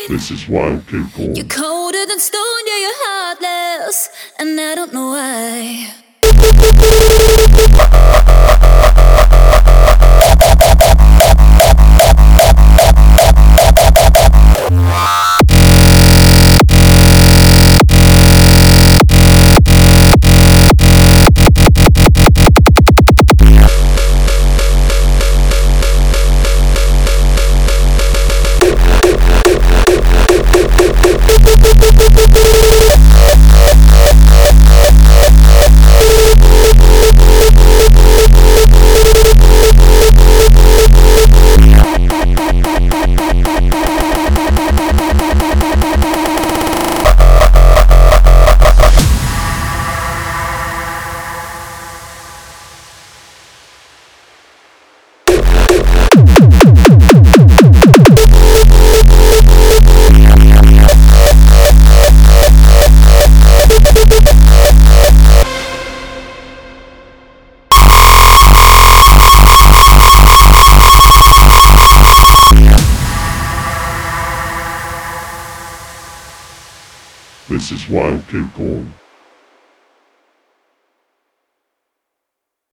This is why I keep going. You're colder than stone, yeah, you're heartless, and I don't know why. This is why I keep going.